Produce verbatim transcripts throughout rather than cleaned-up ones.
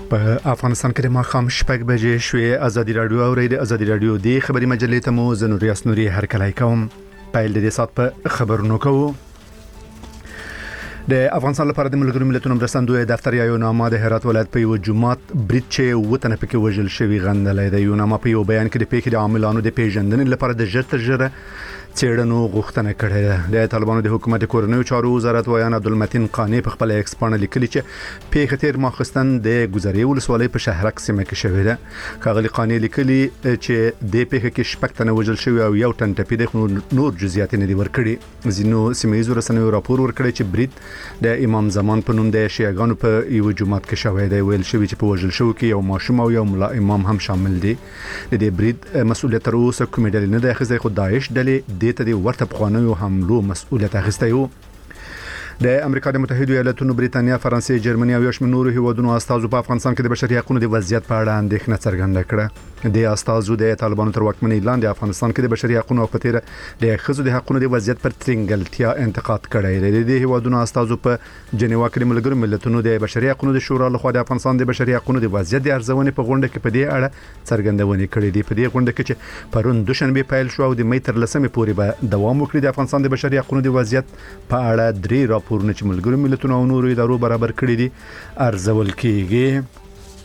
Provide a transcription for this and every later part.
په افغانستان کې د ماښام شپږ بجې شوې. ازادي رادیو او د ازادي رادیو د خبري مجلې ته مو زنوري اسنوري هرکلی کوم. پیل د دې سات په خبرونو کوو. د افغانستان لپاره د ملګرو ملتونو مرستندوی دفتر یو نامه د هرات ولایت په یو جماعت برید چې وطن پکې وژل شوی غندلې د یو نامه په یو بیان کې د پیښې د عاملانو د پیژندنې لپاره د ژر تر ژره څېړنو غوښتنه کړې ده. د طالبانو د حکومت کورنیو چارو وزارت ویان عبدالمتین قانی په خپل ایکس پاڼه لیکلي چې پیښه تیر ماخستن د ګذري ولسوالۍ په شهرک سیمه کې شوې ده. ښاغلي قانی لیکلي چې د پیښه کې شپږ تنه وژل شوی او یو تن ټپي دی، نور جزئیات نه دي ورکړي. ځینو سیمه‌یزو رسنیو راپور ورکړی چې برید د امام زمان په نوم د شیعاګانو په یو جماعت کې شوی دی. ویل شوی چې په وژل شو کې یو ماشوم او یو ملا امام هم شامل دي. د دې برید مسؤلیت تر اوسه کومې ډلې نه ده اخیستې، خو داعش ډلې د ته د ورته پخوانیو حملو مسؤلیت اخیستی و. د امریکا د متحده ایالاتونو، بریتانیا، فرانسې، جرمني او یو شمېر نورو هیوادونو استازو په افغانستان کې د بشري حقوقو د وضعیت په اړه اندېښنه څرګنده کړه. د استازو د طالبانو تر واکمنۍ لاندې افغانستان کې د بشري حقوقو او پتیره د ښځو د حقوقو د وضعیت پر ترنګلتیا انتقاد کړی دی. د هیوادونو استازو په جنیوا کې د ملګرو ملتونو د بشري حقوقو د شورا لخوا د افغانستان د بشري حقوقو د وضعیت د ارزونې په غونډه کې په دې اړه څرګندونې کړې دي. په دې غونډه کې چې پرون دوشنبه پیل شو او د مې تر لسمې پورې به دوام وکړي، د افغانستان د بشري حقوقو د وضعیت په اړه درې راپورونه چې ملګرو ملتونو او نورو ادارو برابر کړی دي ارزول کیږي.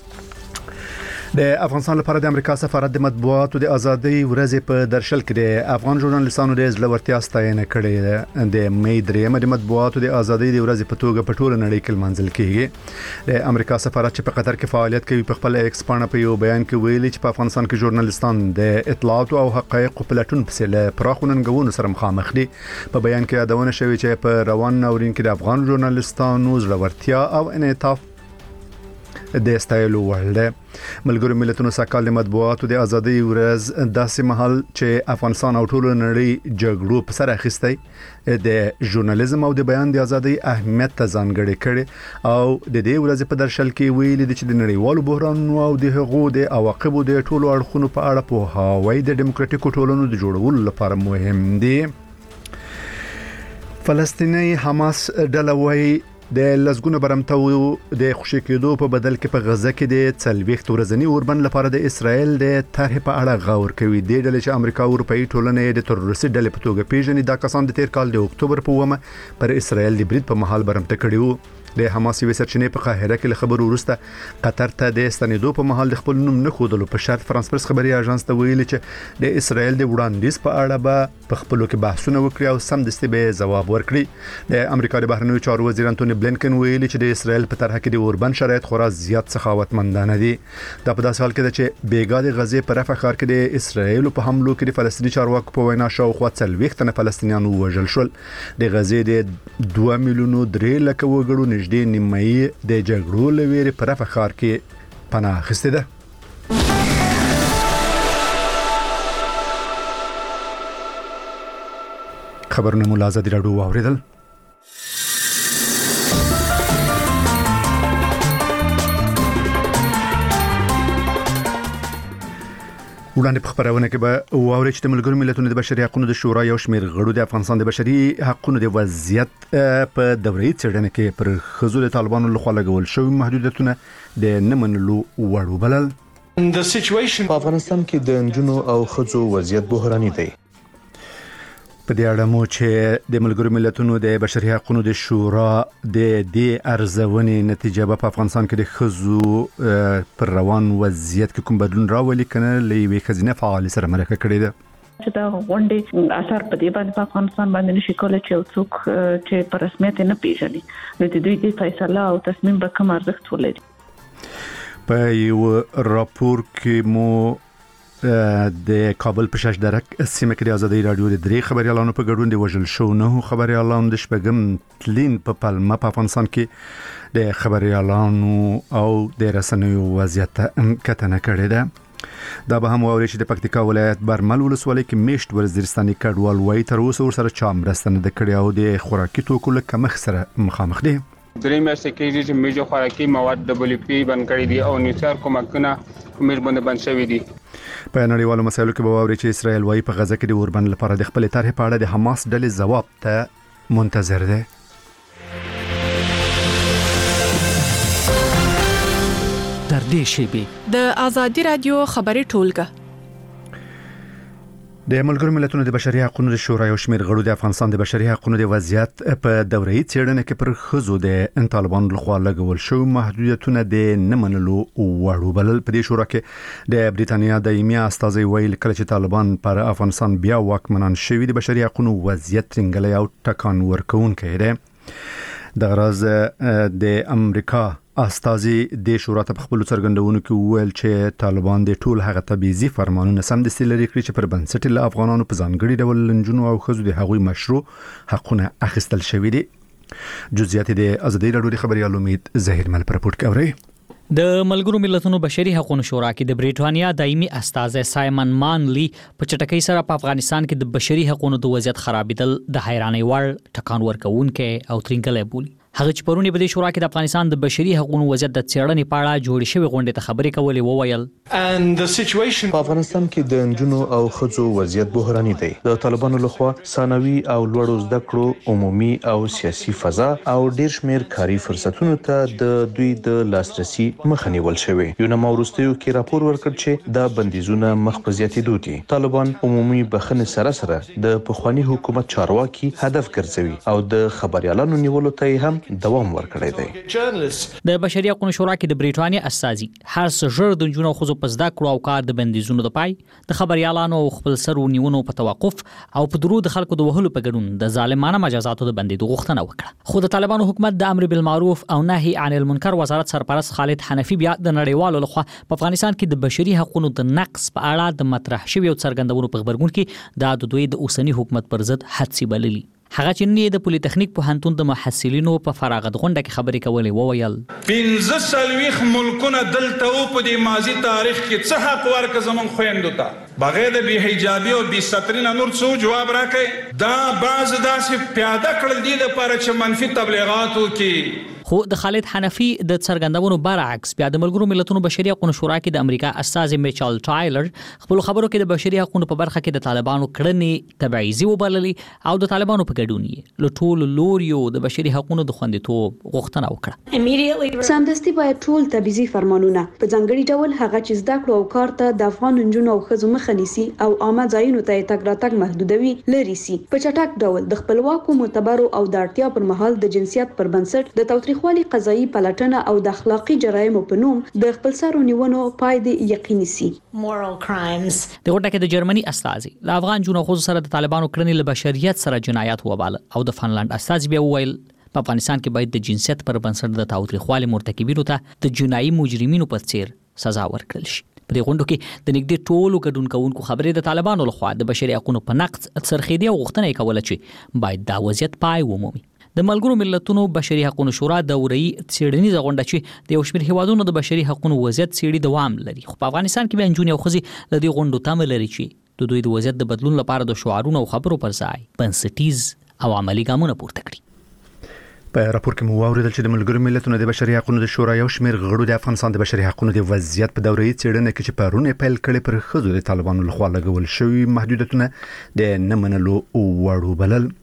د افغانستان لپاره د امریکا سفارت د مطبوعاتو د ازادۍ ورځ په درشل کې د افغان ژورنالیستانو د زړورتیا ستاینه کړې ده. د مې درېمه د مطبوعاتو د ازادۍ د ورځ په توګه په ټوله نړۍ کې لمانځل کیږي. د امریکا سفارت چې په قطر کې فعالیت کوي په خپل ایکس پاڼه په یو بیان کې ویلي چې په افغانستان کې ژورنالیستان د اطلاعات او حقایق په لټون پسې له پراخو ننګونو سره مخامخ دي. په بیان کې یادونه شوې چې په روان ناورین کې د افغان ژورنالیستانو زړورتیا او انعطاف د ستایلو وړ ده. ملګرو ملتونو سکهال د مطبوعاتو د ازادۍ ورځ داسې مهال چې افغانستان او ټول نړۍ جګړو په سر اخیستی د ژورنالیزم او د بیان د ازادۍ اهمیت ته ځانګړی کړي او د دې ورځ په درشل کې ویلي دي چې د نړیوالو بحرانونو او د هغو د عواقبو د ټولو اړخونو په اړه پوهاوی د ډیموکراټیکو ټولنو د جوړولو لپاره مهم دي. فلسطیني حماس ډله وايي د لزګونو برمتو د خوشی کېدو په بدل کې په غزه کې د څلويخت ورځنی اوربند لپاره د اسرائیل د طرح په اړه غور کوي. د ډلې چې امریکا او اروپאי ټولنې د تروریستي ډلې په توګه پیژني، دا کسان د تیر کال د اکتوبر په ومه پر اسرائیل د برید په محل برمته کړي وو. د حماس یو سرچینې په قاهره کې خبرو وروسته قطر ته د ستنېدو په محل د خپل نوم نه خودلو په شرط فرانس پرس خبري اژانس ته ویلي چې د اسرائیل د وړاندیز په اړه به په خپلو کې بحثونه وکړي او سم دستي به جواب ورکړي. د امریکا د بهرنیو چارو وزیر انټونی بلینکن ویلي چې د اسرائیل په طرح کې د اوربند شرایط خورا زیات سخاوتمندانه دي. دا په داسې حال کې ده چې بیګا د غزې په رفح ښار کې د اسرائیل په حملو کې د فلسطیني چارواکو په وینا شاوخوا څلويخت تنه فلسطینیان وژل شول. د غزې د دوه میلیونو درې لک وګړو نږدې نیمایي د جګړو لویری په رفح ښار کې پناه اخیستې ده. خبرونه مو له ازادي راډیو واوریدل. وړاندې په خبرونه کې به واوري چې د ملګرو ملتونو د بشري حقوقو د شورا یو شمېر غړو د افغانستان د بشري حقوقو د وضعیت په دوري څېړنه کې پر ښځو د طالبانو لخوا لګول شوی محدودیتونه د نه منلو وړ وبلل. په افغانستان کې د نجونو او ښځو وضعیت بحراني دی. په دې اړه مو چې د ملګرو ملتونو د بشري حقوقو د شورا د دې ارزونې نتیجه په افغانستان کې د ښځو پر روان وضعیت کې کوم بدلون راولي کنه لوي خزینه فعال سره مرکه کړې ده. چې دا غونډې اثر په دې باندې په افغانستان باندې نشي کولای چې څوک چې په رسمیت نه پیژني نو د دوی د فیصله او تصمیم به کوم ارزښت ولري. په یو راپور کې مو د کابل په شش درک سیمه کې د ازادي رادیو د درې خبريالانو په ګډون د وژل شو نه خبريالانو د شپږم تلین په پلمه په افغانستان کې د خبريالانو او د رسنیو وضعیت کتنه کړې ده. دا به هم ووري چې د پکتیکا ولایت برمل ولسوالۍ کې میشت ورزدرستاني کډوال وای تر اوسه ورسره چا مرسته نه کړې او د خوراکي توکو له کمښت سره مخامخ دي. درې میاشتې کېږي چې میجو خوراکي مواد دبليو پی بند کړی دي او نثار کومکونه مېر باندې بند شوی دي. په نړیوالو مسایلو کې به واوري چې اسرائیل وايي په غزه کې د اوربند لپاره د خپل طرح په اړه د حماس ډلې ځواب ته منتظر ده. در دې شیبې د آزادي رادیو خبري ټولګه. د ملګرو ملتونو د بشري حقوقو د شورا یو شمېر غړو د افغانستان د بشري حقوقو د وضعیت په دوره‌ای څېړنه کې پر ښځو د طالبانو لخوا لګول شوی محدودیتونه د نه منلو وړ بلل. په دې شورا کې د بریتانیا دایمي استازي ویل کله چې طالبان پر افغانستان بیا واکمنان شوي د بشري حقوقو وضعیت څنګه یو ټکان ورکوونکی دی. د غرض د امریکا استازي د شورا ته خپل څرګندونو کې ویل چې طالبان د ټول هغه تبعیضي فرمانونه سم د سیلري کړی چې پر بنسټ له افغانانو په ځانګړي ډول لنجونو او خزو د هغوی مشروع حقونه اخیستل شوی دي. جزئیات د ازادي رادیو د خبريال امید زهیر مل پر پورت کوي. د ملګرو ملتونو بشري حقوقو شورا کې د بریټانیا دایمي استازي سایمن مانلی په چټکۍ سره په افغانستان کې د بشري حقوقو د وضعیت خرابېدل د حیرانۍ وړ ټکان ورکوونکی او ترنګلې بولي. هغه چې پرونی په دې شورا کې د افغانستان د بشري حقوقو وضعیت د څېړنې په اړه جوړې شوې غونډې ته خبرې کولې وویل په افغانستان کې د نجونو او ښځو وضعیت بحراني دی. د طالبانو لخوا ثانوي او لوړو زده کړو عمومي او سیاسي فضا او ډیر شمیر کاري فرصتونو ته د دوی د لاسرسي مخه نیول شوی. یو نوم ورستیو کې راپور ورکړ چې دا بندیزونه مخ په زیاتېدو دي. طالبان عمومي بخښنې سره سره د پخوانی حکومت چارواکي هدف ګرځوي او د خبريالانو نیولو ته هم دوام ورکړی دی. د بشري حقوقو شورا کې د بریټانیا استازي هر څه ژر د جنونو خو په زده کړو او کار د بندیزونو د پای د خبريالانو او خپل سرو نیونو په توقف او په درو د خلکو د وهلو په ګډون د ظالمانه مجازاتو د بندیدو غوښتنه وکړه. خو د طالبانو حکومت د امر بالمعروف او نهي عن المنکر وزارت سرپرست خالد حنفي بیا د نړیوالو لخوا په افغانستان کې د بشري حقوقو د نقص په اړه د مطرح شوی او څرګندونو په خبرګون کې د دوی د اوسنی حکومت پر ضد حدسي بللي. هغه چې نه د پولیټیکنیک په هنتون د محصلینو په فراغت غونډه کې خبرې کولې وویل پنځه سلويخ ملکونه دلته او په دې ماضي تاریخ کې څه حق ورکړ زمون خويندو ته بغیر د بی حجابي او بی سترینه نور څه جواب راکړي. دا بعض داسې پیاده کړل دي د لپاره چې منفي تبلیغاتو کې. خو د خالد حنفي د څرګندونو برعکس بیا د ملګرو ملتونو بشري حقوقو شورا کې د امریکا استازي میچل ټایلر خپل خبرو کې د بشري حقوقو په برخه کې د طالبانو کړنې تبعیضي وبللي او د طالبانو په ګډون یې له ټولو لوریو د بشري حقوقو د خوندیتوب غوښتنه وکړه. سمدستي باید ټول تبعیضي فرمانونه په ځانګړي ډول هغه چې زده کړو او کار ته د افغان نجونو او ښځو مخه نیسي او عامه ځایونو ته تګ راتګ محدودوي لري سي په چټک ډول د خپلواکو معتبرو او د اړتیا پر مهال د جنسیت پر بنسټ د تاوتریخوالي قضایي پلټنه او د اخلاقی جرایمو په نوم د خپل سرو نیونو پای د یقیني سي. د غونډه کې د جرمني استازي له افغان جنونو خو سره د طالبانو کړنې له بشریت سره جنایات وباله او د فنلند استازي بیا وویل په افغانستان کې باید د جنسیت پر بنسټ د تاوتریخوالي مرتکبینو ته د جنایي مجرمینو په څیر سزا ورکړل شي. په دې غونډه کې د نږدې ټولو ګډون کوونکو خبرې د طالبانو لخوا د بشري حقوقو په نقض څرخېدي او غوښتنه یې کوله چې باید دا وضعیت پای ومومي. د ملګرو ملتونو بشري حقوقو شورا دوره‌ای څېړنیزه غونډه چې د یو شمېر هیوادونو د بشري حقوقو وضعیت څېړي دوام لري. خو په افغانستان کې به نجونې او ښځې له دې غونډو تمه لري چې د دوی د وضعیت د بدلون لپاره د شعارونو او خبرو پر ځای بنسټیز او عملی ګامونه پورته کړي. په راپور کې مو واوریدل چې د ملګرو ملتونو د بشري حقوقو د شورا یو شمېر غړو د افغانستان د بشري حقوقو د وضعیت په دوره‌ای څېړنه کې چې پرونه پیل کړي پر ښځو د طالبانو لخوا لګول شوی محدودیتونه د نه منلو وړ بلل.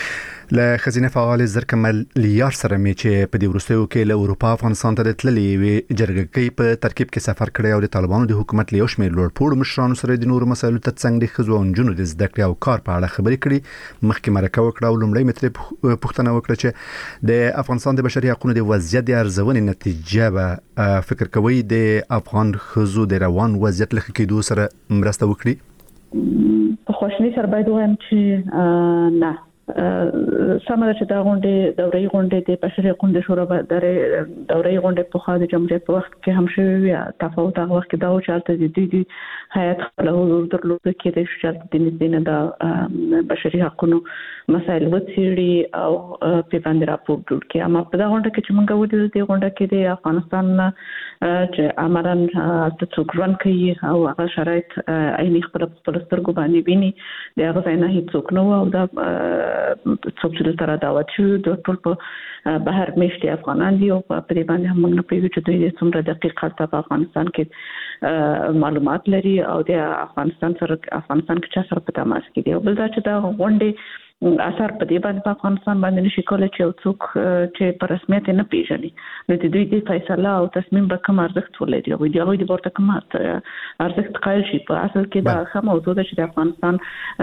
له خزینه فعال زرکمل لیار سره می چې په دې وروستیو کې له اروپا افغانستان ته د تللې وي جرګې په ترکیب کې سفر کړی او د طالبانو د حکومت له یو شمېر لوړپوړو مشرانو سره د نورو مسایلو ته څنګه د ښځو او نجونو د زده کړې او کار په اړه خبرې کړي. مخکې مرکه وکړه او لومړی مترې پوښتنه وکړه چې د افغانستان د بشري حقوقو د وضعیت د ارزونې نتیجه به فکر کوي د افغان ښځو د روان وضعیت له ښه کېدو سره مرسته وکړي. په خوشنۍ سره باید وایم چې نه سمه چې دا غونډه دوره‌ای غونډه د بشري حقوقو شورا د دوره‌ای غونډه په خاطر جمهوریت په وخت کې هم شوی تفاوت هغه وخت دا و چې د دې د حیات خپل حضور درلود کې د شرط د نزدینه د بشري حقوقو مسایل وڅېړي او په باندې راپور جوړ کړي. اما په دا غونډه کې چې موږ ودیل د غونډه کې د افغانستان چې امران د څوکران کوي او هغه شرایط عیني خپل خپل سترګو باندې ویني د هغه ځای نه هیڅ نو او دا څوک چې تر دعوت شو د ټول په بهر میشتي افغانان دي او په دې باندې هم موږ نه پیږو چې دوی څومره دقیق حالت په افغانستان کې معلومات لري او د افغانستان سره افغانستان کې چا سره په تماس کې دي. او بل دا چې دا غونډه اثر په دې باندې په افغانستان باندې نشي کولای چې څوک چې په رسمیت نه پیژني نو د دوی د فیصله او تصمیم به کوم ارزښت ولري او د هغوی د ورته کوم ارزښت قایل شي. په اصل کې دا ښه موضوع ده چې د افغانستان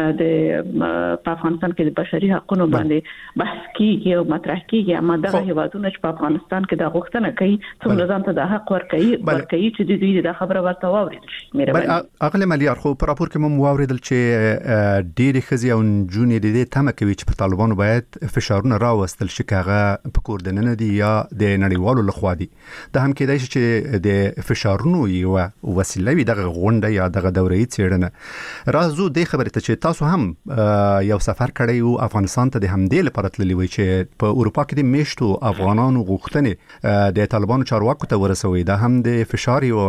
د په افغانستان کې د بشري حقوقو باندې بحث کیږي او مطرح کیږي، اما دغه هیوادونه چې په افغانستان کې د غوښتنه کوي څومره ځان ته د حق ورکوي ورکوي چې د دوی د خبره ورته واورېدل شي. مېرمن اغلی ملیار خو په راپور کې مو واورېدل چې ډېرې ښځې او نجونې د دې تمه کوي چې په طالبانو باید فشارونه راوستل شي که هغه په کور دننه دي یا د نړیوالو لخوا دي. دا هم کېدای شي چې د فشارونو یوه وسیله وي دغه غونډه یا دغه دوره‌یي څېړنه. راځو دې خبرې ته چې تاسو هم یو سفر کړی و افغانستان ته د همدې لپاره تللي وئ چې په اروپا کې د میشتو افغانانو غوښتنې د طالبانو چارواکو ته ورسوي. دا هم د فشار یو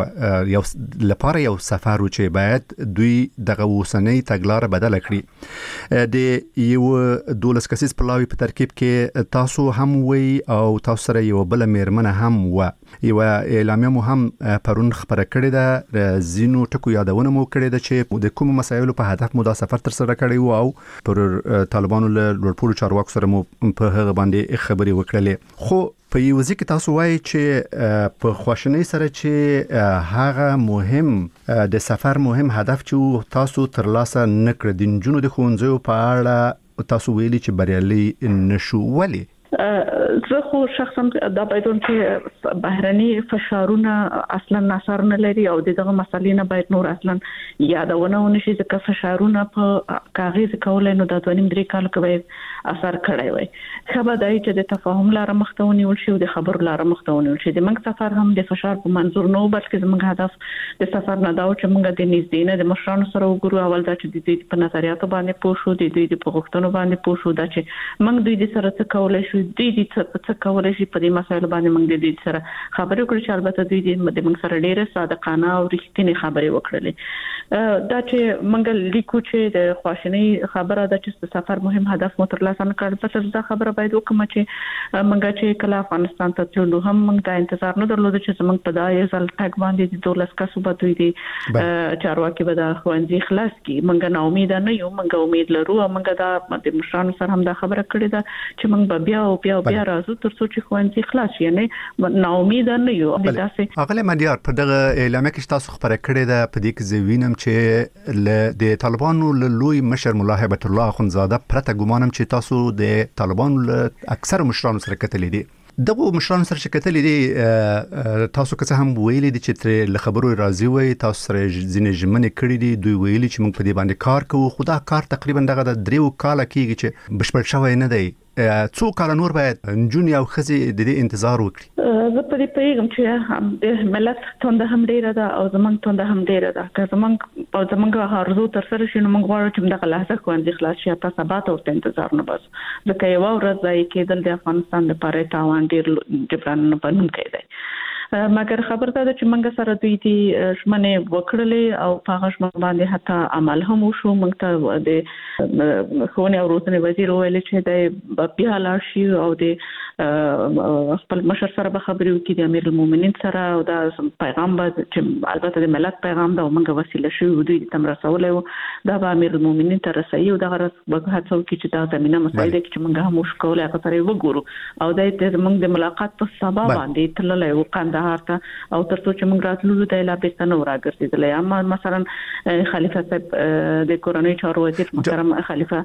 لپاره یو سفر و چې باید دوی دغه اوسنۍ تګلاره بدله کړي. د یو دولس کسیز پلاوي په ترکیب کې تاسو هم وئ او تاسو سره یو بل میرمنه هم و. یو اعلامیه مو هم پرون خبره کړې ده، ځینو ټکو یادونه مو کړې ده چې د کوم مسایلو په هدف مو دا سفر تر سره کړی و او پر طالبانو له لوړپوړو چارواکو سره مو په هغه باندې خبرې وکړلې. خو په یو ځکه تاسو وایي چې په خواشنۍ سره چې هغه مهم د سفر مهم هدف چې تاسو ترلاسه نکړ د نجونو د ښوونځیو په اړه تاسو ویلي چې بریالي نشو. ولې؟ زه خو شخصا دا باید چې بهرني فشارونه اصلا اثر نه لري او دغه مسلې نه باید نور اصلا یادونه ونشي ځکه فشارونه په کاغذ کولای نو د دوه نیم درې کال کې باید اثر کړی وي. خبر دی چې د تفاهم لاره مخته ونیول شي او د خبرو لاره مخته ونیول شي. د موږ سفر هم د فشار په منظور نه و بلکې زموږ هدف د سفر نه دا و چې موږ د نږدې نه د مشرانو سره وګورو. اول دا چې د دوی په نظریاتو باندې پوه شو، د دوی په غوښتنو باندې پوه شو، دا چې موږ دوی د سره څه کولای شو، دوی د څه کولای شي په دې مسایلو باندې موږ د دوی سره خبرې وکړو چې البته دوی د موږ سره ډېره صادقانه او رښتینې خبرې وکړلې. دا چې موږ لیکو چې د خواشنۍ خبره ده چې سفر مهم هدف مو ترلاسه نه کړ، پس دا خبره باید وکړم چې موږ چې کله افغانستان ته تللو هم موږ دا انتظار نه درلود چې زموږ په دا یو ځل تګ باندې د دولس کسو به دوی د چارواکي به د ښوونځي خلاص کړي. موږ نا امیده نه یو، موږ امید لرو او موږ دا د مشرانو سره هم دا خبره کړې ده چې موږ به بیا او بیا بیا راځو تر څو چې ښوونځي خلاص شي. یعنی نا امیده نه یو. داسې اغلی ملیار په دغه اعلامیه کې تاسو خبره کړې ده په دې کې زه وینم چې د طالبانو له لوی مشر ملا هیبت الله اخندزاده پرته ګمانم چې تاسو د طالبانو له اکثر مشرانو سره کتلې دي. دغه مشرانو سره چې کتلې دي تاسو که څه هم ویلي دي چې تر له خبرو راضي وي، تاسو سره ځینې ژمنې کړې دي، دوی ویلي چې موږ په دې باندې کار کوو، خو دا کار تقریبا دغه د دریو کاله کېږي چې بشپړ شوی نه دی. څو کاله نور باید نجونې او ښځې د دې انتظار وکړي؟ زه په دې پوهېږم چې د ملت تونده هم ډېره ده او زموږ تونده هم ډېره ده. که زموږ او زموږ ارزو ترسره شي نو موږ غواړو چې دغه لحظه ښوونځي خلاص شي، په سبا ته ورته انتظار نه باسو ځکه یوه ورځ ضایع کېدل د افغانستان لپاره تاوان ډېر جبران نه بنونکی دی. مګر خبر دا ده چې موږ سره دوی دي ژمنې وکړلې او په هغه ژمنو باندې حتی عمل هم وشو. موږ ته د ښوونې او روزنې وزیر وویل چې دی بیا لاړ شي او د خپل مشر سره به خبرې وکړي، د امیر المؤمنین سره، او دا پیغام به چې البته د ملت پیغام ده او موږ وسیله شوي دوی ته رسولی و، دا به امیر المؤمنین ته رسوي او دغه ورځ به هڅه وکړي چې دا زمینه مسایل چې موږ هم وشو کولی هغه سره یې وګورو او دا زموږ د ملاقات په سبا باندې تللی و قندهار ته او تر څو چې موږ راتللو دی لا بیرته نه راګرځېدلی. اما مثلا خلیفه صاحب د کورنۍ چارو وزیر محترم خلیفه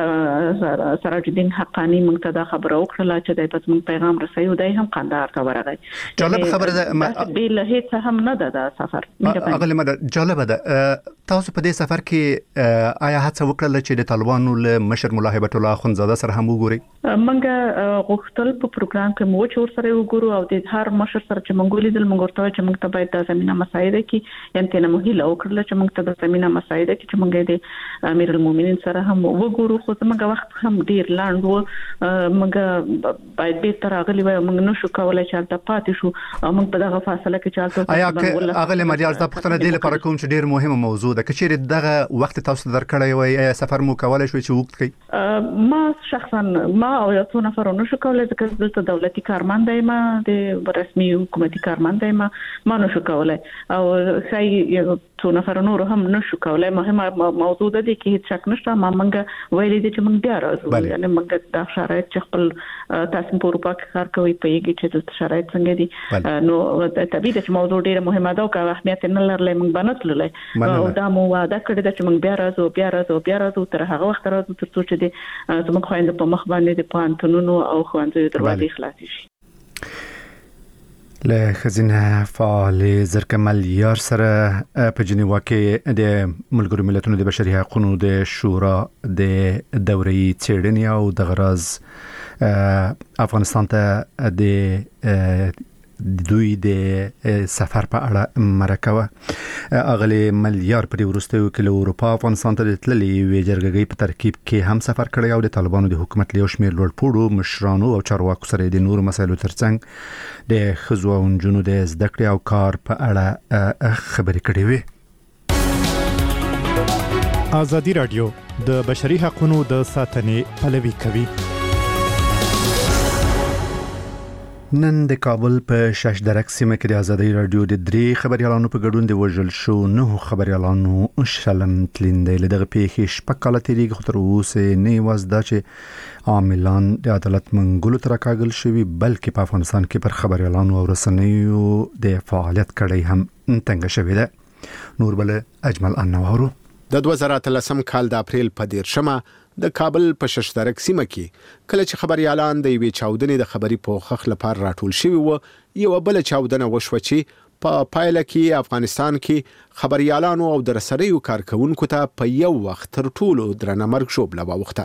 سراج الدین حقانی موږ ته دا خبره وکړله چې دی پس موږ پیغام رسوي او دی هم قندهار ته ورغی. جالب خبره ده، بې له هېڅ هم نه ده دا سفر. اغلی ملیار جالبه ده، تاسو په دې سفر کې آیا هڅه وکړله چې د طالبانو له مشر ملا هیبت الله اخندزاده سره هم وګورئ؟ موږ غوښتل په پروګرام کې مو چې ورسره وګورو او د هر مشر سره چې موږ ولیدل موږ ورته وایو چې موږ ته باید دا زمینه مساعده کړي، یعنې تېنه مو هیله وکړله چې موږ ته دا زمینه مساعده کړي چې موږ د امیر المؤمنین سره هم وګورو. خو زموږ وخت هم ډېر لنډ و، موږ باید بیرته راغلي وای، موږ نشو کولی چې هلته پاتې شو او موږ په دغه فاصله کې چې هلته آیا اغلی ملیار دا پوښتنه دې لپاره کوم چې ډېر مهمه موضوع ده، که چېرې دغه وخت تاسو ته درکړی وای آیا سفر مو کولی شوی چې اوږد کړئ؟ ما شخصا ما او یو څو نفرو نشو کولی ځکه دلته دولتي کارمند یم، د رسمي حکومتي کارمند یم، ما نشو کولی او ښایي څو نفر نور هم نشو کولای. مهمه موضوع ده چې هیڅ شک نشته ما منګه ویلې دي چې موږ بیا راځو یعنی موږ د شرایط چې خپل تاسو په اروپا کې کار کوي په یګي چې د شرایط څنګه دي نو طبيعي ده چې موضوع ډیره مهمه ده او که اهمیت نه لري موږ بنتللای او دا مو وعده کړی ده چې موږ بیا راځو بیا راځو بیا راځو تر هغه وخت راځو تر څو چې د زموږ خويند په مخ باندې د پانتونونو او خوانځو دروازې خلاص شي. له خزینه فعال زرکمل یار سره په جنیوا کې د ملګرو ملتونو د بشري حقوقو د شورا د دوري څېړنې او د غرض افغانستان ته د دوی د سفر په اړه مرکه اغلی ملیار پر ورستیو کې له اروپا افغانستان ته تللی وی جرګګي په ترکیب کې هم سفر کړی او د طالبانو د حکومت له شمیر لوړ پوړو مشرانو او چارواکو سره د نور مسایلو ترڅنګ د خزو او جنونو د زده کړې او کار په اړه خبرې کړې وي. ازادي رادیو د بشري حقوقو د ساتنې پلوي کوي. نن د کابل په شش درک سیمه کې د ازادي رادیو د درې خبريالانو په ګډون د وژل شو نه خبريالانو شلم تلیندې له دغه پیښې شپږ کاله تیریږي خو تر اوسه نه وازدا چې عاملان د عدالت منګولو تر کاغل شوی بلکې په افغانستان کې پر خبريالانو او رسنیو د فعالیت کړي هم څنګه شوی ده. نور بل اجمل انوارو د دوه زره اتلسم کال د اپریل په دیرشمه د کابل په ششترک سیمه کې کله چې خبريالان د یوې چاودنې د خبري پوښښ لپاره راټول شوي وو یو بل چاودنه وشو چې په پایله کې افغانستان کې خبريالانو او د رسنیو کارکونکو ته په یو وخت تر ټولو درنه مرګ شوبله واوخته.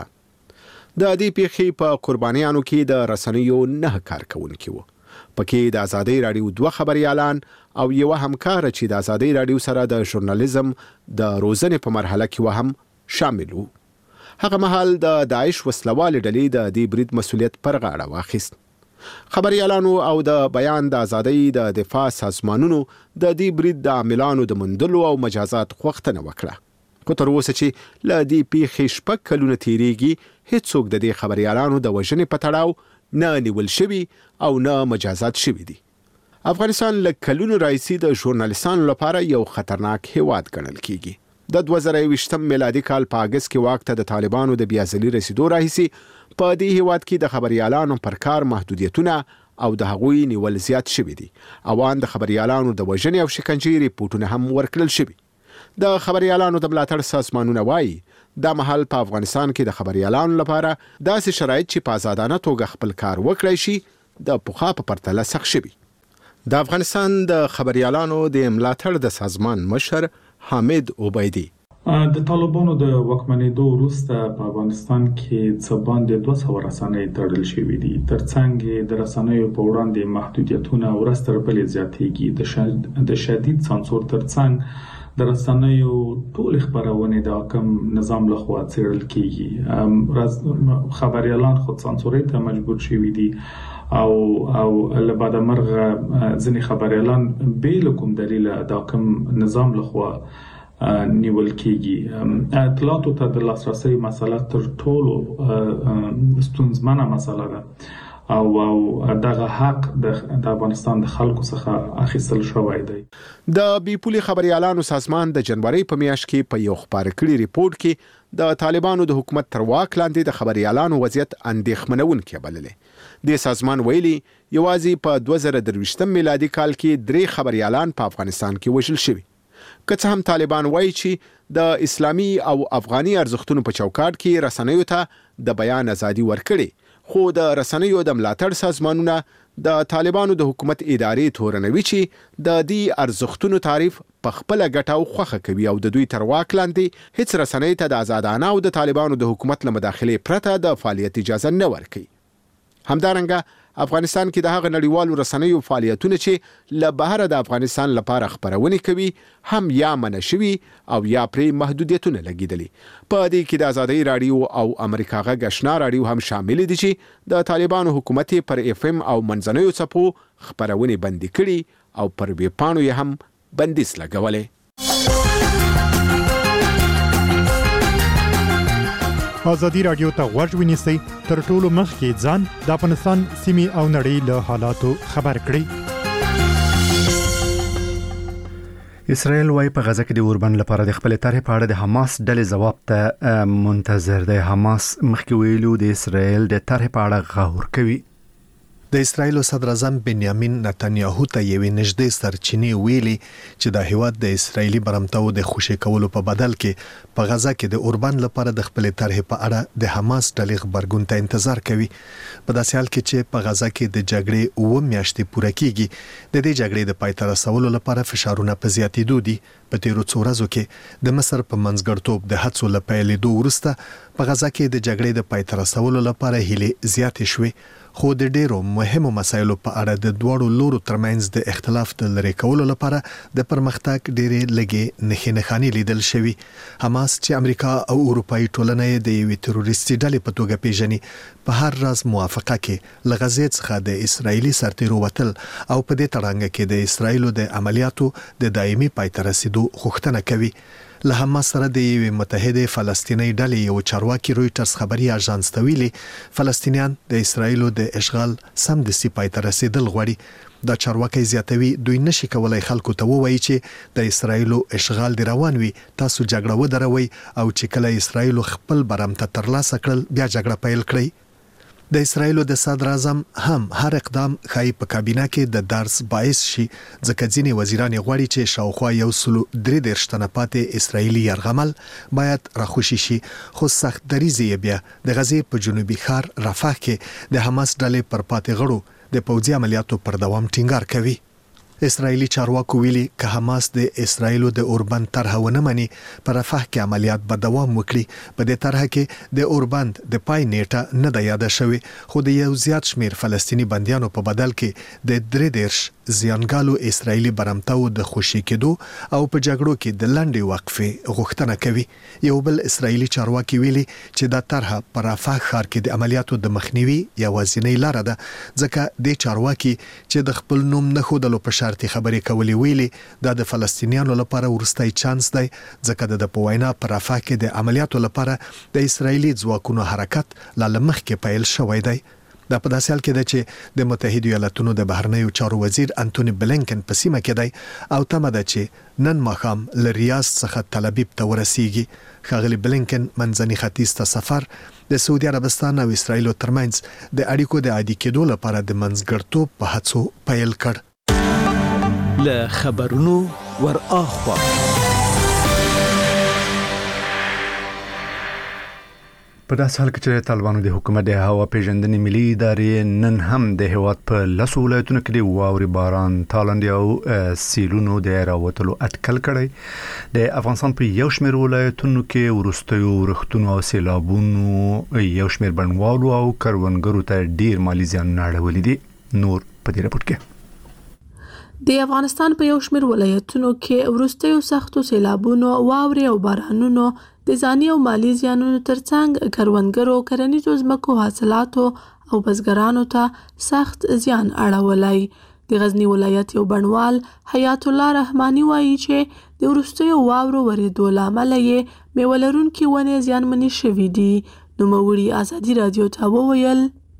د دې پیښې په قربانیانو کې د رسنیو نه کارکونکو وو پکې د ازادي رادیو دوه خبريالان او یو همکار چې د ازادي رادیو سره د ژورنالیزم د روزنې په مرحله کې هم شامل وو. هغه مهال د داعش وسلوال ډلې د دې برید مسولیت پر غاړه واخیست. خبريالانو او د بیان د ازادۍ د دفاع سازمانونو د دې برید د عاملانو د مندلو او مجازات غوښتنه وکړه. خو تر اوسه چې له دې پیښې شپږ کلونه تیریږي هیڅوک د دې خبريالانو د وژنې په تړاو نه نیول شوی او نه مجازات شوی دي. افغانستان له کلونو راځي د ژورنالیستانو لپاره یو خطرناک هیواد ګڼل کیږي. د دوه زره یوویشتم میلادي کال په اگست کې واک ته د طالبانو د بیازلي رسیدو راهیسي په دې هیواد کې د خبريالانو پر کار محدودیتونه او د هغوی نیول زیات شوي دي. اوان د خبريالانو د وژنې او شکنجې ریپورتونه هم ورکړل شوي. د خبريالانو د ملاتړ سازمانونه وایي دا مهال په افغانستان کې د خبريالانو لپاره داسې شرایط چې په آزادانه توګه خپل کار وکړي شي د پخوا په پرتله سخت شوي. د افغانستان د خبريالانو د ملاتړ د سازمان مشر حامد عبیدی د طالبانو د واکمنېدو وروسته په افغانستان کې څه باندې دوه سوه رسنۍ تړل شوې دي. ترڅنګ د رسنیو په وړاندې محدودیتونه ورځ تر بلې زیاتېږي. د شدید سانسور ترڅنګ د رسنیو ټول خبرونه د حاکم نظام لخوا څېړل کیږي. خبريالان خود سانسورۍ ته مجبور شوي دي او او لبعد مرغ ځینې خبريالان به کوم دلیل د حاکم نظام لخوا نیول کیږي. اطلاعاتو ته د لاسرسي مسله تر ټولو ستونزمنه مسله ده او او دغه حق د افغانستان د خلکو څخه اخیستل شوی دی. د بیپولي خبريالانو سازمان د جنوري په میاشت کې په یو خبر کړي ریپورت کې د طالبانو د حکومت تر واک لاندې د خبريالانو وضعیت اندېښمنونکی بللی. د سازمان ویلي یوازې په دوه زره درویشتم میلادي کال کې درې خبريالان په افغانستان کې وژل شوي. که څه هم طالبان وایي چې د اسلامي او افغاني ارزښتونو په چوکاټ کې رسنیو ته د بیان ازادي ورکړي خو د رسنیو د ملاتړ سازمانونه د طالبانو د حکومت ادارې تورنوي چې د دې ارزښتونو تعریف په خپل ګټه او خوخه کوي او د دوی تر واک لاندې هیڅ رسنۍ ته د آزادانه او د طالبانو د حکومت له مداخلې پرته د فعالیت اجازه نه ورکوي. همدارنګه افغانستان کې د هغه نړیوالو رسنیو فعالیتونه چې له بهر د افغانستان لپاره خبرونه کوي هم یا منع شوي او یا پرې محدودیتونه لګیدلي. په دې کې د ازادي رادیو او امریکا غږ آشنا رادیو هم شامل دي چې د طالبانو حکومت پر اف ام او منځنوي څپو خبرونه بندي کړي او پر ویبپاڼو یې هم بندیز لګولې. ازادي رادیو ته غوږ ونیسئ تر ټولو مخکې ځان د افغانستان سیمې او نړۍ له حالاتو خبر کړئ. اسرائیل وايي په غزه کې د اوربند لپاره د خپل طرح په اړه د حماس ډلې ځواب ته منتظر دی. حماس مخکې ویلو د اسرائیل د طرح په اړه غور کوي. د اسرایل صدر اعظم بنیامین نتنیاهو ته یوې نږدې سرچینې ویلي چې د هیواد د اسرایلی برمتو د خوشی کولو په بدل کې په غزه کې د اوربند لپاره د خپل طرح په اړه د حماس ډلې خبرګون ته انتظار کوي. په داسې حال کې چې په غزه کې د جګړې اوه میاشتې پوره کیږي، د دې جګړې د پای ته رسولو لپاره فشارونه په زیاتېدو دي. په تیرو څو ورځو کې د مصر په منځګړتوب د هڅو لپاره لیدو وروسته په غزه کې د جګړې د پای ته رسولو لپاره هلې زیاتې شوې، خو د ډیرو مهمو مسایلو په اړه د دوړو لورو ترمنځ د اختلاف د لری کولو لپاره د پرمختګ ډېرې لګي نخې نخاني لیدل شوی. حماس چې امریکا او اروپאי ټولنې د یوې تروریستي ډلې په توګه پیژني، په هر راز موافقه کې لغزې څخه د اسرایلی سرتیرو وتل او په دې تړانګه کې د اسرایلو د عملیاتو د دایمي پای ته رسیدو غوښتنه کوي. له حماس سره د یوې متحده فلسطینی ډلې یو چارواکي رويټرز خبري اژانس ته ویلي فلسطینیان د اسرایلو د اشغال سمدستي پای ته رسیدل غواړي. دا چارواکي زیاتوي دوی نشي کولای خلکو ته ووایي چې د اسرایلو اشغال دی روان وي، تاسو جګړه ودروي او چې کله اسرایلو خپل برمته ترلاسه کړل بیا جګړه پیل کړئ. د اسرایلو د صدر اعظم هم هر اقدام خای په کابینه کې د درس باعث شي، ځکه ځینې وزیران غواړي چې شاوخوا یو سلو درې دېرش تنه پاتې اسرایلی یرغمل باید راخوشي شي. خو سخت دریزي بیا د غزې په جنوبي ښار رفح کې د حماس ډلې پر پاتې غړو د پوځي عملیاتو پر دوام ټینګار کوي. اسرایلی چارواکو ویلي که حماس د اسرایلو د اوربند طرح ونه مني، پر رفح کې عملیات به دوام وکړي. په دې طرح کې د اوربند د پای نیټه نه د یاده شوی، خو د یو زیات شمیر فلسطینی بندیانو په بدل کې د درې دېرش زیانګالو اسرایلی برمتو د خوشی کېدو او په جګړو کې د لنډې وقفې غوښتنه کوي. یو بل اسرایلی چارواکي ویلي چې دا طرح پر رفح ښار کې د عملیاتو د مخنیوي یوازینۍ لار ده، ځکه د چارواکي چې د خپل نوم نه خودلو په شرطي خبرې کولې ویلي دا د فلسطینیانو لپاره ورستۍ چانس دی، ځکه د په وینا پر رفح کې د عملیاتو لپاره د اسرایلی ځواکونو حرکت لا لمخکې پیل شوی دی. دا په داسې حال کې ده چې د متحده ایالاتونو د بهرنیو چارو وزیر انټونی بلینکن په سیمه کې دی او تمه ده چې نن ماښام له ریاض څخه تل ابیب ته ورسیږي. ښاغلي بلینکن منځني ختیځ ته سفر د سعودي عربستان او اسرایلو ترمنځ د اړیکو د عادي کېدو لپاره د منځګړتوب په هڅو پیل کړ. له خبرونو ور اخوا په داسې حال کې چې طالبانو د حکومت د هوا پیژندنې ملي ادارې نن هم د هیواد په لسو ولایتونو کې د واوري باران، تالندې او سیلونو د راوتلو اټکل کړی. د افغانستان په یو شمېر ولایتونو کې وروستیو ورښتونو او سیلابونو یو شمېر بڼوالو او کروندګرو ته ډیر مالي زیانونه اړولي دي. نور په دې راپور کې د افغانستان په یو شمېر ولایتونو کې وروستیو سختو سیلابونو، واوري او بارانونو د ځاني او مالی زیانونو ترڅنګ کروندګرو، کرنیزو ځمکو حاصلاتو او بزګرانو ته سخت زیان اړولی. د غزنی ولایت یو بڼوال حیات الله رحماني وایي چې د وروستیو واورو ورېدو له امله یې میوه لرونکي ونې زیانمنې شوي دي. نوموړي ازادي راډیو ته وویل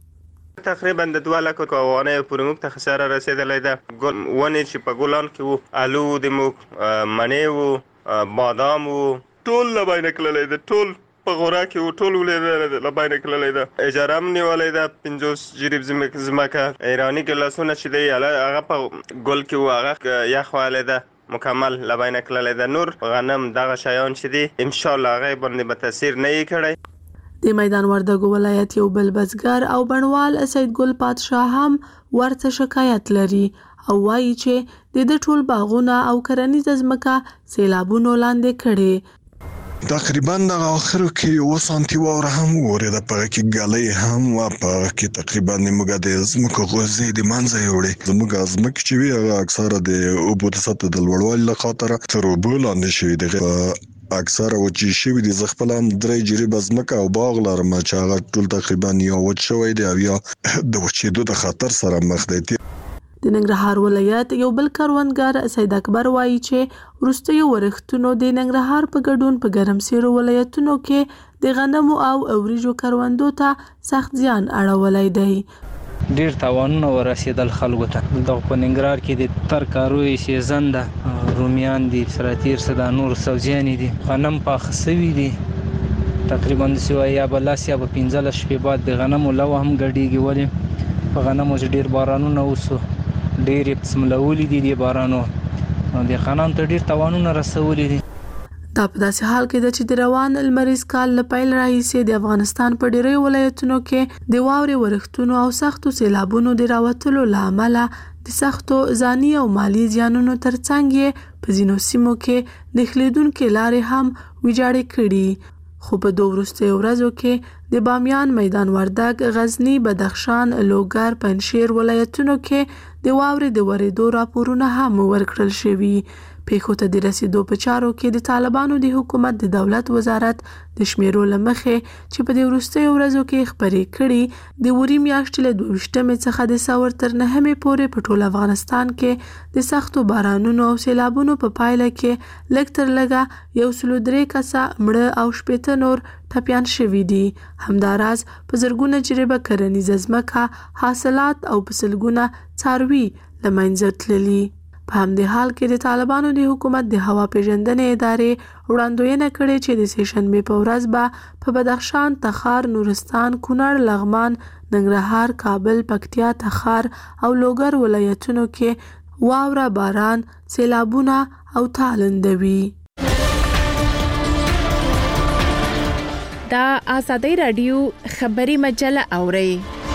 تقریبا د دوه لکو ونې پورې موږ ته خساره رسېدلی ده. ونې چې په ګلان کې وو، الو د موږ مڼې وو، بادام وو، ټول لباینه کړلی ده، ټول په غورا کې وو، ټول ولې لباینه کړلی ده. اجاره هم نیولی ده، پنځوس جریب ځمکه. ایراني ګلاسونه چې دی هغه په ګل کې وو، هغه یخ والی ده، مکمل لباینه کړلی ده. نور غنم دغه شیان چې دي انشاءالله هغه باندې به تاثیر نه یې کړی. د میدان وردګو ولایت یو بل بزګر او بڼوال سید ګل پادشاه هم ورته شکایت لري او وایي چې د دې ټول باغونه او کرنیزه ځمکه سیلابونو لاندې کړي. تقریبا د اخرو کې یو سانتي واوره هم وریده، په کې ګلې هم وا، په کې تقریبا نیمګه د زمکو غوځې د منځه یوړې. زموږ ازمک چې وی هغه اکثره د اوبو د سطح د لوړوالي له خاطر تر اوبو لاندې شوي دي. اکثره وچی شوي دي. زه خپل هم درې جریب ازمکه او باغ لرم چې هغه ټول تقریبا یا وچ شوی دی او یا د وچېدو د خطر سره مخ دی. د ننګرهار ولایت یو بل کروندګر سید اکبر وایي چې وروستیو ورښتونو د ننګرهار په ګډون په ګرمسیرو ولایتونو کې د غنمو او اوریجو کروندو ته سخت زیان اړولی دی. ډیر تاوانونه ورسېدل خلکو ته. دغه په ننګرهار کې د ترکاروي سیزن ده، رومیان دي، سراتیر صدا نور سبزیانې دي، غنم پاخه سوي دي. تقریبا د سیوا یا بلاس یا په پنځه شپې بعد د غنمو لو هم ګډیږي. ولې په غنمو چې ډیر بارانونه وسو، ډیر سملولي دي د بارانو، د خانان ته ډیر تاوانونه رسولي دي. دا په داسې حال کې ده چې د روان لمریز کال له پیل راهیسې د افغانستان په ډیری ولایتونو کې د واورې ورښتونو او سختو سیلابونو د راوتلو له امله د سختو ځاني او مالی زیانونو ترڅنګ یې په ځینو سیمو کې د خلیدونکو لارې هم ویجاړې کړي. خو په دوه وروستیو ورځو کې د بامیان، میدان وردګ، غزنی، بدخشان، لوګر، پنجشیر ولایتونو کې د واورې د ورېدو راپورونه هم ورکړل شوي. پیښو ته د رسیدو په چارو کې د طالبانو د حکومت د دولت وزارت د شمیرو له مخې چې په دې وروستیو ورځو کې خبرې کړي، د وري میاشتې له دوه ویشتمې څخه د ساور تر نهمې پورې په ټول افغانستان کې د سختو بارانونو او سیلابونو په پایله کې لږ تر لږه یو سلو درې کسه مړه او شپېته نور ټپیان شوي دي. همداراز په زرګونه جریبه کرنیزه ځمکه، حاصلات او په سلګونه څاروي له منځه تللي. په همدې حال کې د طالبانو د حکومت د هوا پیژندنې ادارې وړاندوینه کړې چې د سه‌شنبې په ورځ به په بدخشان، تخار، نورستان، کونړ، لغمان، ننګرهار، کابل، پکتیا، تخار او لوګر ولایتونو کې واوره، باران، سیلابونه او تالندوي. دا آزادۍ رادیو خبري مجله اوري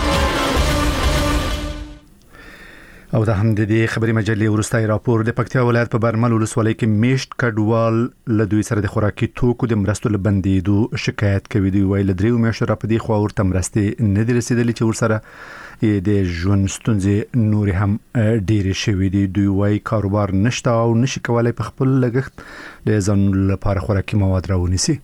او د هم د دې خبري مجلې ورستای راپور د پکتیا ولایت په برمل ولسوالۍ کې میشت کډوال له دوی سره د خوراکي توکو د مرستو لبندېدو شکایت کوي. دوی ویل درې میاشتې را پدې خو ورته مرستې نه دي رسیدلې چې ورسره د ژوند ستونزې نور هم ډېرې شوې دي. دوی وايي کاروبار نشته او نشي کولای په خپل لګښت د ځان لپاره خوراکي مواد راونیسي.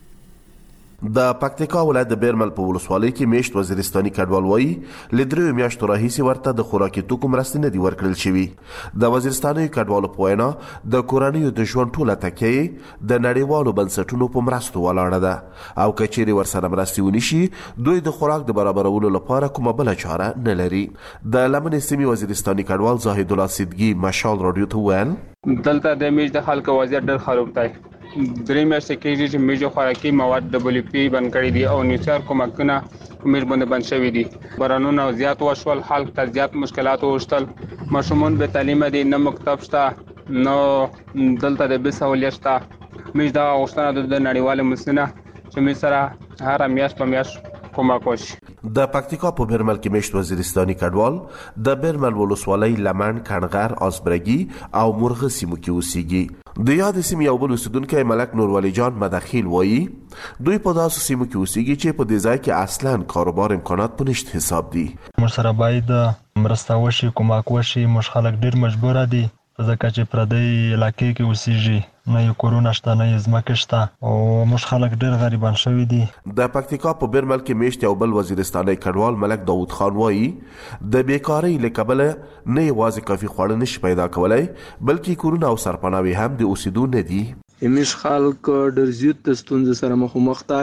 د پکتیکا ولایت د بیرمل په ولسوالۍ کې میشت وزیرستاني کډوال وایي له دریو میاشتو راهیسې ورته د خوراکي توکو مرستې نه دي ورکړل شوي. د وزیرستاني کډوالو په وینا د کورنیو د ژوند ټوله تکیه د نړیوالو بنسټونو په مرستو ولاړه ده او که چیرې ورسره مرستې ونشي دوی د خوراک د برابرولو لپاره کومه بله چاره نه لري. د لمنې سیمې وزیرستاني کډوال زاهد الله صدقي مشال رادیو ته وویل دلته د میش د خلکو وضعیت ډېر خراب دی. درې میاشتې کېږي چې میجو خوراکي مواد دبليو پی بند کړی دي او نیوسار کومکونه میج باندې بند شوي دي. بارانونه زیات وشول، خلک ته زیات مشکلات وشتل، ماشومان به تعلیم دي، نه مکتب شته، نو دلته د به سہولیت شته. میج دا غوښتنه د نړیوال مسنه چې می سره هر میاشت په میاشت کومک وشي. د پکتیکا په بیرمل کې میشت وزیرستاني کډوال د بیرمل ولسوالۍ لمن، کڼغر، آزبرګي او مرغه سیمو کې اوسېږي. د یاد سیمې یو بل اوسیدونکی ملک نور ولی جان مدخیل وایي دوی په داسې سیمو کې اوسېږي چې په دې ځای کې اصلاً کاروبار امکانات په نشت حساب دي. موږ سره باید مرسته وشي، کومک وشي. موږ خلک ډېر مجبوره دي ځکه چې پردی علاقې کې اوسېږي، نه یې کورونه شته، نه یې ځمکې شته او موږ خلک ډېر غریبان شوي دي. د پکتیکا په بیرمل کې میشت یو بل وزیرستاني کډوال ملک داود خان وایي د بیکارۍ له کبله نه یوازې کافي خواړه نشي پیدا کولی بلکې کورونه او سرپناوي هم د اوسېدو نه دي. همیش خلک ډېر زیات د ستونزې سره مخامخ دي.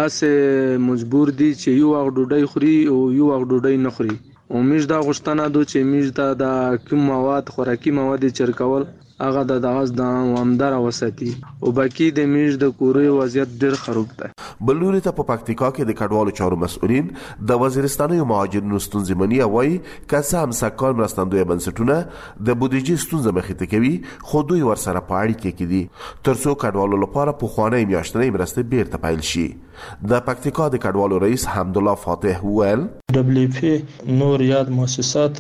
داسې مجبور دي چې یو وخت ډوډۍ خوري او یو وخت ډوډۍ نه خوري. او میش دا غوښتنه ده چې میش دا د کوم مواد خوراکي مواد چرکول هغه د دغه د عوامدار وساتي او باقي د میش د کوري وضعیت ډېر خراب دی. بل لوري ته په پکتیکا کې د کډوالو چارو مسؤلین د وزیرستاني مهاجرینو ستونزې مني او وایي که څه هم سږکال مرستندویه بنسټونه د بودیجې ستونزه مخې ته کوي خو دوی ورسره په اړیکه کې دي تر څو کډوالو لپاره پخوانۍ میاشتنۍ مرستې بیرته پیل شي. د پکتیکا د کډوالو رئیس حمدالله فاتح وویل دبليو پی نور یاد مؤسسات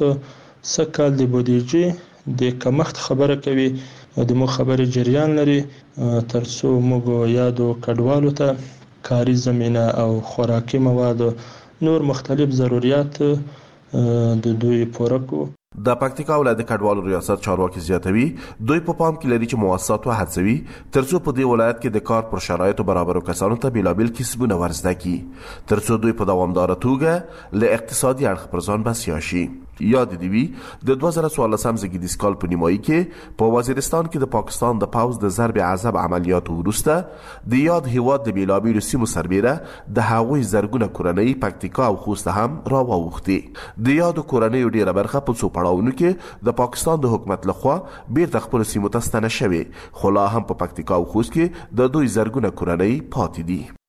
سږکال د بودیجې د کمښت خبره کوي او د مو خبرې جریان لري تر څو موږ یادو کډوالو ته کاري زمینه او خوراکي مواد نور مختلف ضرورت د دوی پوره کو. د پکتیکا ولایت د کډوالو ریاست چارواکي زیاتوي دوی په پام کې لري چې مؤسسات وهڅوي ترڅو په دې ولایت کې د کار پر شرایطو برابرو کسانو ته بیلابیل کسبونه ورزده کړي ترڅو دوی په دوامداره توګه له اقتصادي اړخ پر ځان بسیا شي. یاد دی وی د دوه زره څوارلسم زیږدیز کال په نیمایي کې په وزیرستان کې د پاکستان د پاوز د ضرب عذاب عملیاتو وروسته د یاد هیواد د بیلابیلو سیمو سربیره د هغوی زرګونه کورنۍ پکتیکا او خوست هم راووختې. د یادو کورنۍ ډیره برخه په څو پړاوونو کې د پاکستان د حکومت لخوا بیرته خپل سیمو ته ستنه شوې، خو لا هم په پکتیکا او خوست کې د دوی زرګونه کورنۍ پاتې دي.